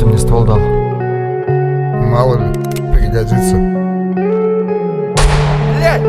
ты мне ствол дал? Мало ли, пригодится. Блядь!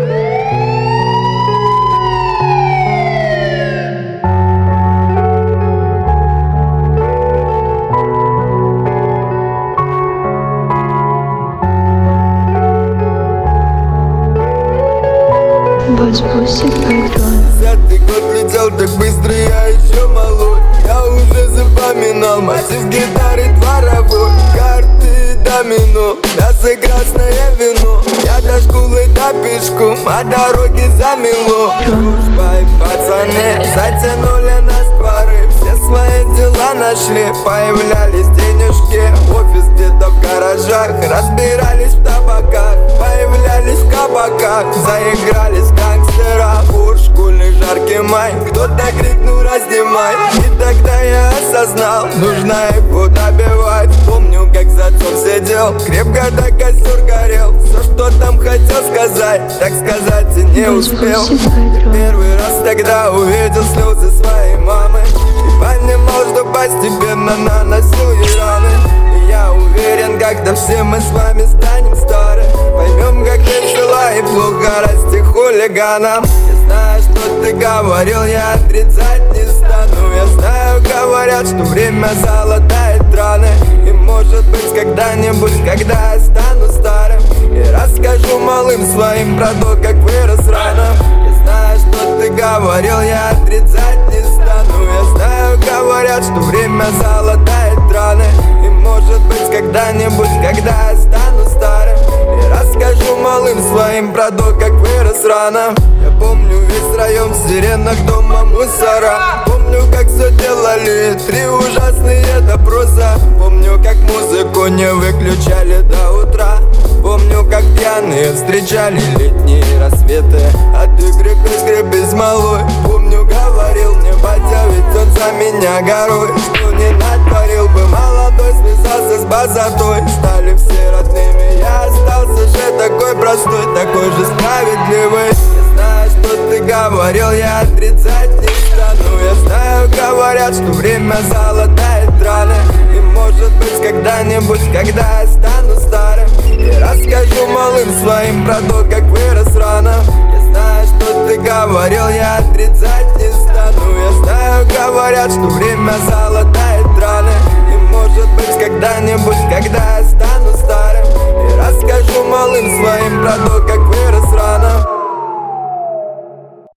Десятый год летел так быстро, я еще молод. Я уже запоминал массив гитары дворовой, карты домино, мясо красное вино. Я до школы до пешком, а дороги замело. Дружбой пацаны затянули нас пары, все свои дела нашли, появлялись денежки. Офис где-то в гаражах, разбирались в табаках, появлялись в кабаках, заигрались гангстера. Ур, школьный жаркий май, кто-то крикнул раздевай. И тогда я осознал, нужно его добивать. Помню, как за отцом сидел, крепко до костер горел. Все, что там хотел сказать, так сказать и не успел. Первый раз тогда увидел слезы своей мамы и понимал, что постепенно наносил ей раны. И я уверен, когда все мы с вами станем стары, поймем, как весело и плохо расти хулиганам. Я знаю, что ты говорил, я отрицать не стану. Я знаю, говорят, что время золотает раны. И может быть когда-нибудь, когда я стану старым, и расскажу малым своим про то, как вырос рано. Я знаю, что ты говорил, я отрицать не стану. Я знаю, говорят, что время золотает раны. И может быть когда-нибудь, когда я стану старым, и расскажу малым своим про то, как вырос рано. Я помню весь район в сиренах дома мусора. Помню, как все делали, 3 ужасные допроса. Помню, как музыку не выключали до утра. Помню, как пьяные встречали летние рассветы от игры к игре без малой. Помню, говорил мне батя, ведь он за меня горой, что не натворил бы молодой, связался с базатой. Стали все родными, я остался же такой простой, такой же справедливый. Я знаю, что ты говорил, я отрицать не стану. Я знаю, говорят, что время золотает раны. И может быть когда-нибудь, когда я стану старым, и расскажу малым своим про то, как вырос рано. Я знаю, что ты говорил, я отрицать не стану. Я знаю, говорят, что время золотает раны. И может быть когда-нибудь, когда я стану старым, и расскажу малым своим про то, как вырос рано.